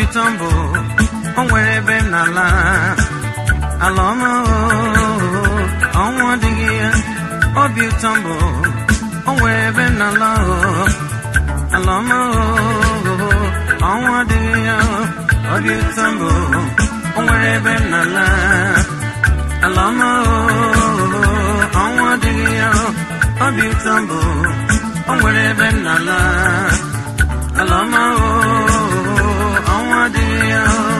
tumbo, on wherever nala, aloma, on one day, obi tumbo, on wherever nala, aloma, on one day, obi tumbo, on wherever nala, aloma, on one day, obi tumbo, on wherever nala, aloma, on one day.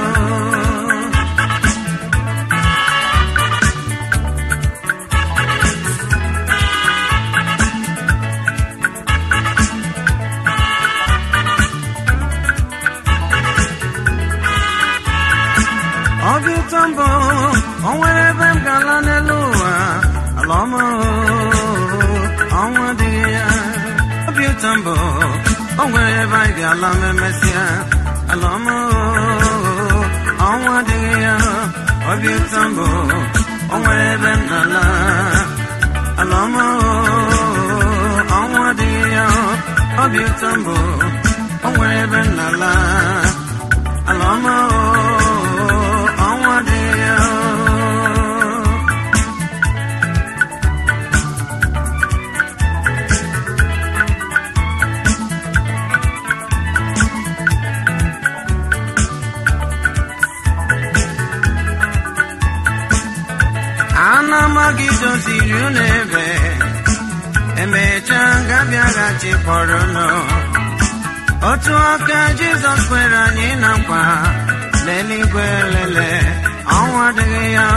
Obi tumbo, on wherever galanelua, aloma, on one day. Obi tumbo, on wherever galame messia, aloma, on one day. Obi tumbo, on wherever nala, aloma, on one day. Obi tumbo, on wherever nala, aloma. Magido zirunebe, emechanga biagachi porono. Otu aka Jesus kwere anyị na nkwa, leligwe lele, ọnwa adịghị ya.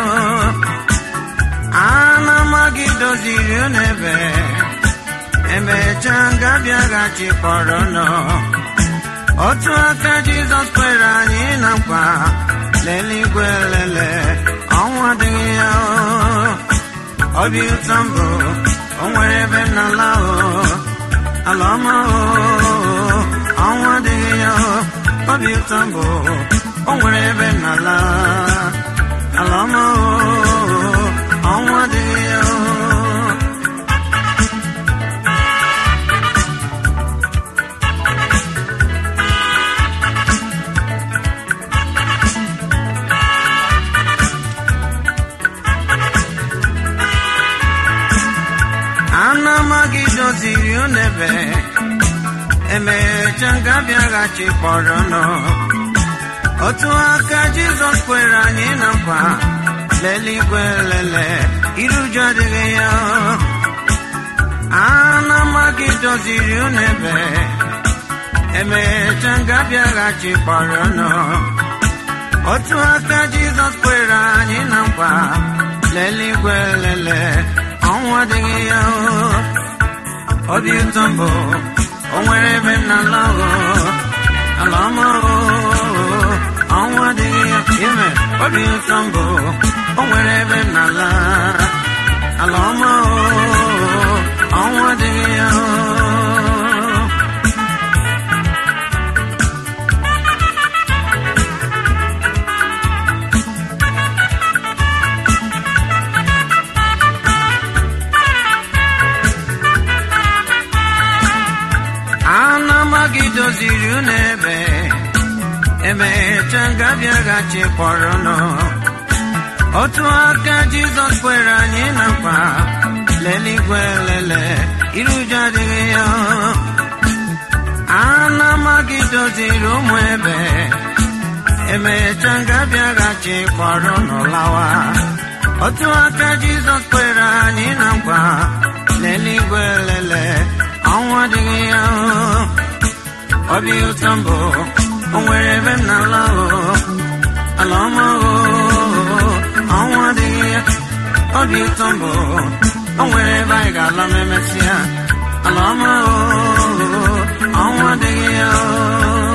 Ana magido zirunebe, emechanga biagachi porono. Otu aka Jesus kwere anyị na nkwa, leligwe lele, ọnwa adịghị ya. Obi tumbo, on wherever nala, aloma, on one day. Obi tumbo, on wherever nala, aloma, on one day. Magido zirunebe, emechanga biagachi porono. Otu aka Jesus kwere anyị na nkwa, leligwe lele, iruju adịghị ya. Ana magido zirunebe, emechanga biagachi porono. Otu aka Jesus kwere anyị na nkwa, leligwe lele, ọnwa adịghị ya. Obi tumbo, on wherever nala, aloma, ọnwa adịghị ya. Obi tumbo, on wherever nala, aloma, ọnwa adịghị ya. Magido zirunebe, emechanga biagachi porono. Otu aka Jesus kwere anyị na nkwa, leligwe lele, iruju adịghị ya. Ana magido zirumebe, emechanga biagachi porono lawa. Otu aka Jesus kwere anyị na nkwa, leligwe lele, ọnwa adịghị ya. Obi tumbo, on wherever nala, aloma, on one day. Obi tumbo, on wherever galame messia, aloma, on one day.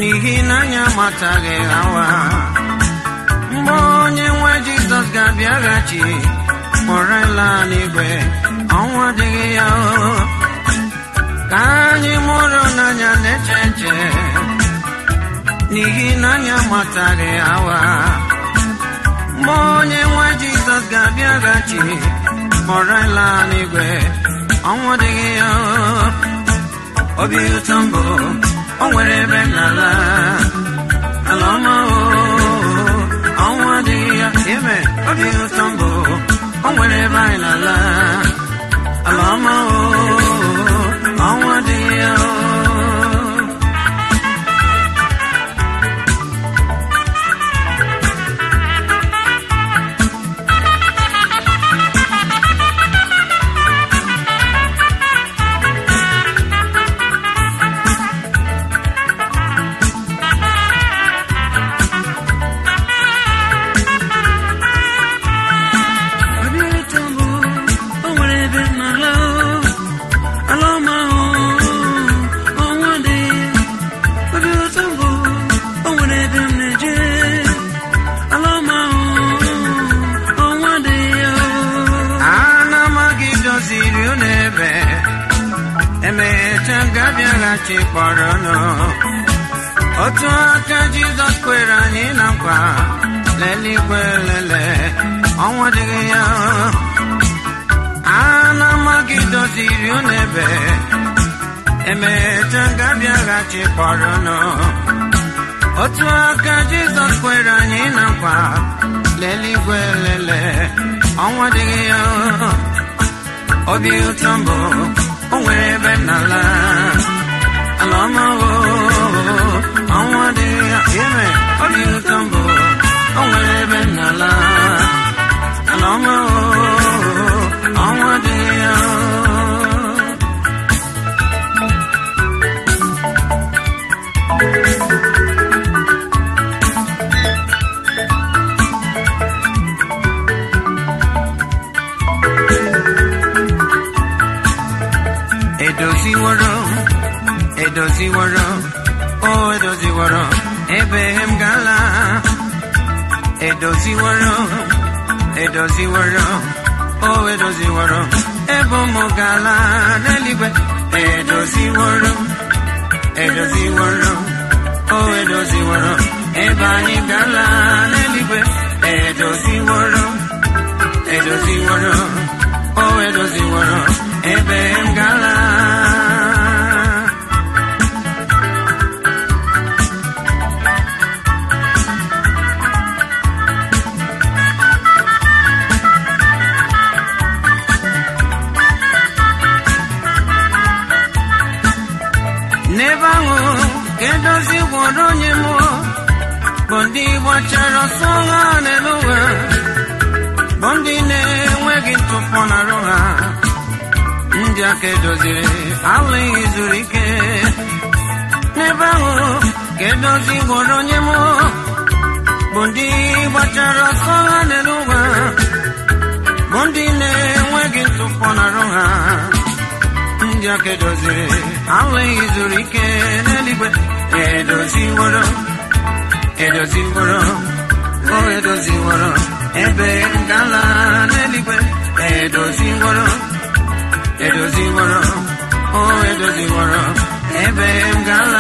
n'ihi na anyị amataghị hawa. Mgbe onye nwe Jizọs ga-abịaghachi kpọrọ ịla n'igwe, ọnwụ adịghị ya. Ka anyị mụrụ n'anya na-eche eche, n'ihi na anyị amataghị hawa. Mgbe onye nwe Jizọs ga-abịaghachi kpọrọ ịla n'igwe, ọnwụ adịghị ya. Obi ụtọ mbụ o nwere ebe n'ala ala ọma, ọnwụ adịghị ya. Ime obi ụtọ mbụ o nwere ebe anyị n'ala ala ọma, ọnwụ adịghị ya. Emechangabịaghachi kpọrọ nụ otu aka Jizọs kwere anyị na nkwa, leligwe lele ọnwụ adịghị ya. Ana amaghị doziri unu ebe, emechangabịaghachi kpọrọ nụ otu aka Jizọs kwere anyị na nkwa, leligwe lele ọnwụ adịghị ya. Obi ụtọ mbụ o nwere ebe n'ala ala ọma, ọnwụ adịghị ya. Ime obi ụtọ mbụ o nwere ebe n'ala ala ọma, ọnwụ adịghị ya. Edoziworo, oh edoziworo, ebe m gala. Edoziworo, oh edoziworo, ebe m gala n'eluigwe. Edoziworo, oh edoziworo, ebe anyị gala n'eluigwe. Edoziworo, oh edoziworo, ebe m gala. N'ebe ahụ edozi gwọrọ onye mụọ, bụ ndị gbachara ọsọ ha n'ụwa, bụ ndị na-enweghị ntụpọ n'arụ ha, ndị aka edoziri alụghị zuru ike. N'ebe ahụ edozi gwọrọ onye mụọ, bụ ndị gbachara ọsọ ha n'ụwa, bụ ndị na-enweghị ntụpọ n'arụ ha, ndị aka edoziri alụghị zuru ike n'eluigwe. Edoziworo, oh edoziworo, ebe ngala n'eluigwe. Edoziworo, oh edoziworo, ebe ngala.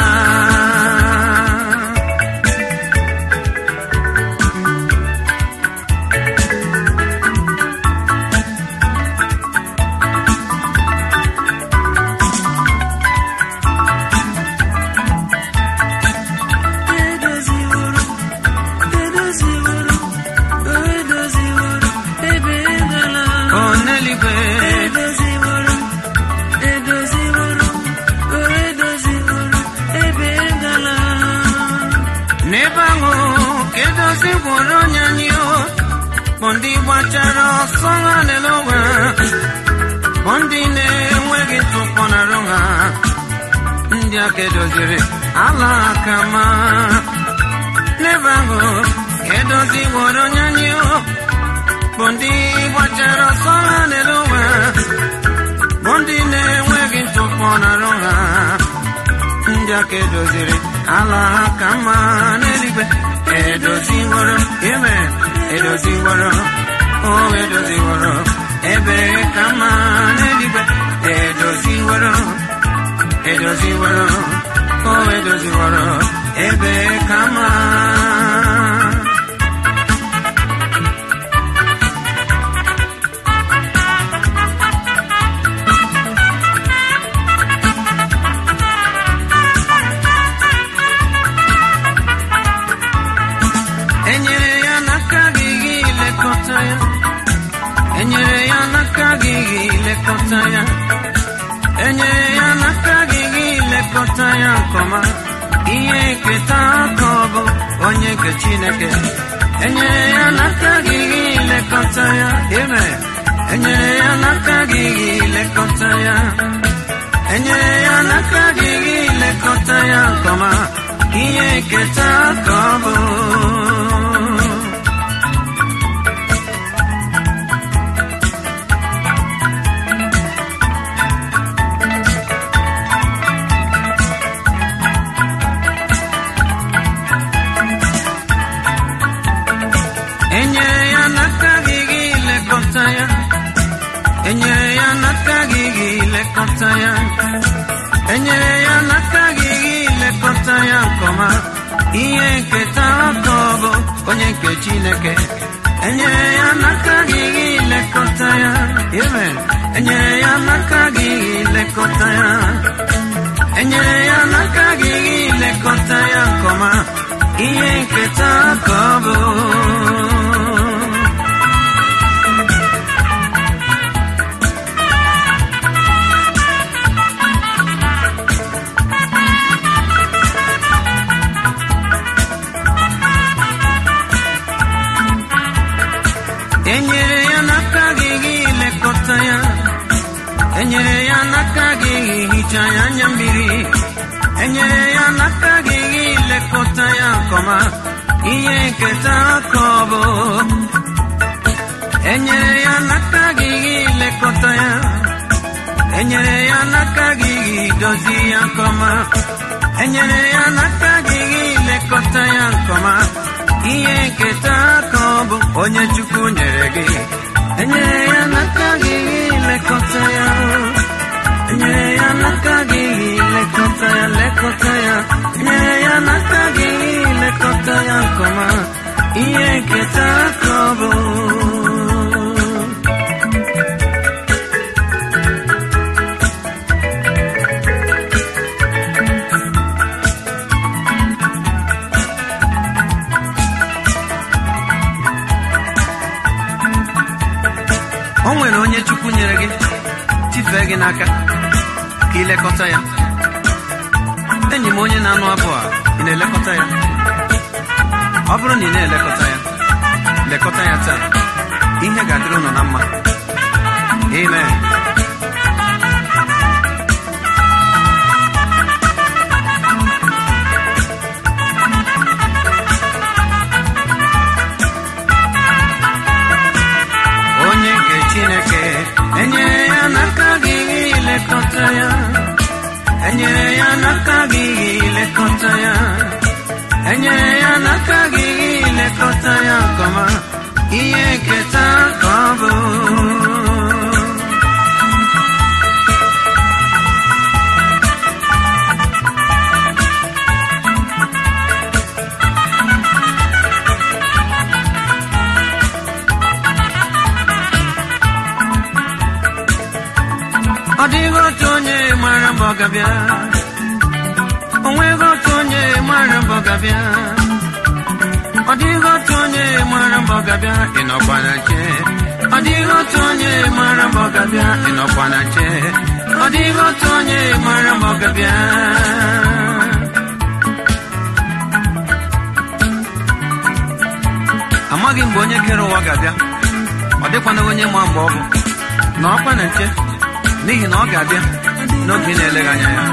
Ndị gbachara ọsọ ha n'ụwa, bụ ndị na-enweghị ntụpọ n'arụ ha, ndị aka edoziri ala aka ma. N'ebe ahụ edoziworo onye anyị, bụ ndị gbachara ọsọ ha n'ụwa, bụ ndị na-enweghị ntụpọ n'arụ ha, ndị ya ka edoziri ala ha ka mma n'eluigwe edoziworo amen edoziworo edoziworo ebe ka mma n'eluigwe edoziworo edoziworo ebe ka mma enyere ya n'aka gị lekọta ya enyere ya n'aka gị lekọta ya nkọma ihe nketa ka ọ bụ onye nke Chineke enyere ya n'aka gị lekọta ya amen enyere ya n'aka gị lekọta ya enyere ya n'aka gị lekọta ya nkọma ihe nketa ka ọ bụ enyere ya n'aka gị lekọta ya enyere ya n'aka gị lekọta ya enyere ya n'aka gị lekọta ya nkọma ihe nketa ka ọ bụ onye nke Chineke enyere ya n'aka gị lekọta ya amen enyere ya n'aka gị lekọta ya enyere ya n'aka gị lekọta ya nkọma ihe nketa ka ọ bụ enyere ya n'aka gị lekọta ya enyere ya n'aka gị hicha ya anya mmiri enyere ya n'aka gị lekọta ya nkọma ihe nketa ka ọ bụ enyere ya n'aka gị lekọta ya enyere ya n'aka gị dozie ya nkọma enyere ya n'aka gị lekọta ya nkọma ihe nketa ka ọ bụ onye Chukwu nyere gị enyere ya n'aka gị lekọta ya enyere ya n'aka gị lekọta ya enyere ya n'aka gị lekọta ya nkọma ihe nketa ka ọ bụ o nwere onye Chukwu nyere gị tifee gị n'aka ka ilekọta ya enyi m onye na-anụ abụ a ị na-elekọta ya ọ bụrụ na ị na-elekọta ya lekọta ya taa ihe ga-adịrị unu na mma amen onye nke Chineke enyere ya n'aka gị lekọta ya enyere ya n'aka gị lekọta ya enyere ya n'aka gị lekọta ya nkọma ihe nketa ka ọ bụ ọ dịghị otu onye mara mgbe ọ ga-abịa o nweghị otu onye mara mgbe ọ ga-abịa ọ dịghị otu onye mara mgbe ọ ga-abịa ịnọkwa na nche ọ dịghị otu onye mara mgbe ọ ga-abịa ịnọkwa na nche ọ dịghị otu onye mara mgbe ọ ga-abịa amaghị mgbe onye kere ụwa ga-abịa ọ dịkwana onye ma mgbe ọ bụ na ọkwa na nche n'ihi na ọ ga-abịa n'oge na-eleghị anya ya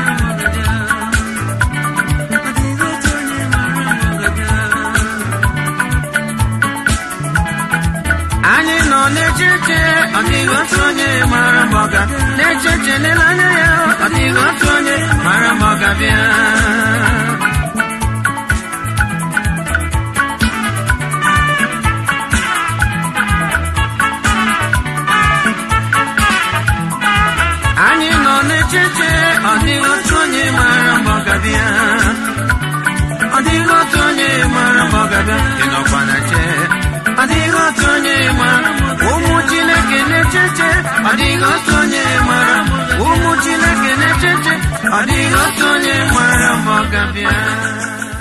anyị nọ n'echiche ọ dịghị otu onye mara ma ọ ga na-eche eche n'anya ya ọ dịghị otu onye mara ma ọ ga-abịa anyị nọ n'echiche ọ dịghị otu onye mara ma ọ ga-abịa ọ dịghị otu onye mara ma ọ ga-abịa ị nọkwa na che ọ dịghị otu onye mara ụmụ Chineke na-echeche ọ dịghị otu onye mara ụmụ Chineke na-echeche ọ dịghị otu onye mara ma ọ ga-abịa